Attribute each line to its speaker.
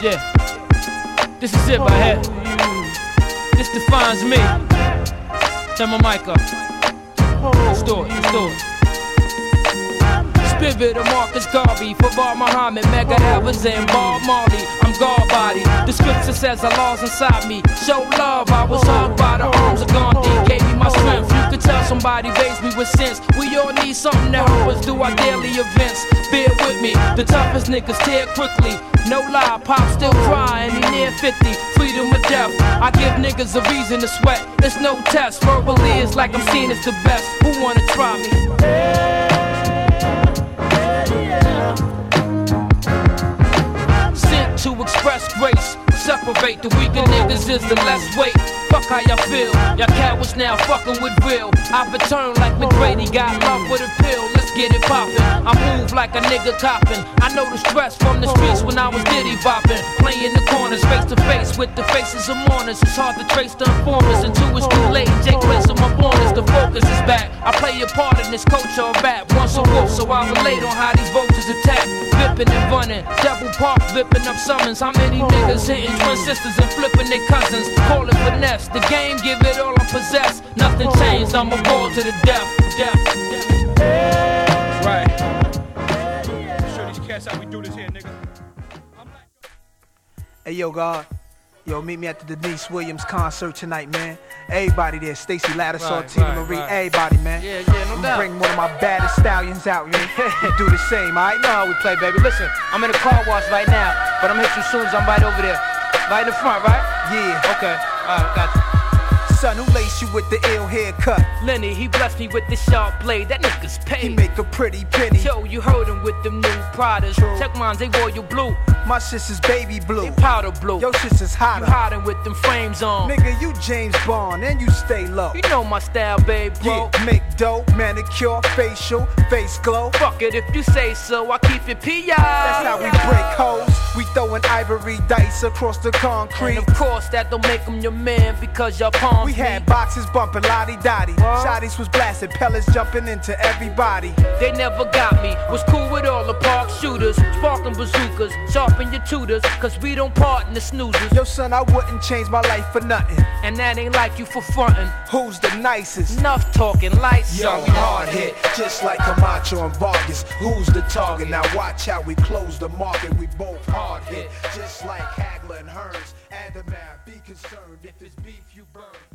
Speaker 1: Yeah, this is it right here. This defines me. Turn my mic up. Let's do it. Spirit of Marcus Garvey, Fawad Muhammad, Mega Evans, and Bob Marley. I'm God body. The scripture says Allah's inside me. Show love. I was hugged by the arms of Gandhi. Gave me my strength. You could tell somebody raised me with sense. We all need something to help us do our daily events. Bear with me. The toughest niggas tear quickly. No lie, Pop still crying. He near 50. Freedom or death. I give niggas a reason to sweat. It's no test. Verbally it's like I'm seen as the best. Who wanna try me? To express grace, separate the weaker niggas is the less weight. Fuck how y'all feel, y'all cowards now fucking with real. I've returned like McGrady, got love with a pill. Let's get it poppin'. I move like a nigga coppin'. I know the stress from the streets when I was diddy boppin'. Playing the corners, face to face with the faces of mourners. It's hard to trace the informers until it's too late. Jake plays on my bonus, the focus is back. I play a part in this culture of rap. Once a wolf, so I relate on how these vultures attack. Vippin' and running, Devil Park flipping up summons. How many niggas hitting twin sisters and flipping their cousins? Call it finesse, the game give it all I possess. Nothing changed, I'm a ball to the death. Right.
Speaker 2: Show these cats how we do this here, nigga.
Speaker 3: Hey yo, God. Yo, meet me at the Denise Williams concert tonight, man. Everybody there, Stacey Lattisaw, Tina Marie, everybody, man.
Speaker 1: Yeah, no doubt.
Speaker 3: Bring one of my baddest stallions out, man. Do the same, alright?
Speaker 1: You know how we play, baby. Listen, I'm in a car wash right now, but I'm gonna hit you soon as I'm right over there. Right in the front, right?
Speaker 3: Yeah.
Speaker 1: Okay, alright, got you.
Speaker 3: Son, who laced you with the ill haircut?
Speaker 1: Lenny, he blessed me with the sharp blade. That nigga's paid.
Speaker 3: He make a pretty penny.
Speaker 1: Yo, you heard him with them new Pradas.
Speaker 3: True.
Speaker 1: Check mine, they royal blue.
Speaker 3: My shit's is baby blue.
Speaker 1: They powder blue.
Speaker 3: Yo, shit's is hotter.
Speaker 1: You hiding with them frames on.
Speaker 3: Nigga, you James Bond and you stay low.
Speaker 1: You know my style, babe, bro.
Speaker 3: Yeah, make dope, manicure, facial, face glow.
Speaker 1: Fuck it if you say so, I keep it P.I.
Speaker 3: That's how we break hoes. We throwing ivory dice across the concrete.
Speaker 1: And of course, that don't make him your man because y'all palms
Speaker 3: We had boxes bumping lottie-dottie. Shotties was blasting, pellets jumping into everybody.
Speaker 1: They never got me. Was cool with all the park shooters. Sparking bazookas, sharpen your tutors. Cause we don't part in the snoozers.
Speaker 3: Yo, son, I wouldn't change my life for nothing.
Speaker 1: And that ain't like you for frontin'.
Speaker 3: Who's the nicest?
Speaker 1: Enough talking, lights
Speaker 3: Yo,
Speaker 1: on.
Speaker 3: we hard hit, just like Camacho and Vargas. Who's the target? Now watch how we close the market. We both hard hit, just like Hagler and Hearns. Adamant, be concerned if it's beef you burn.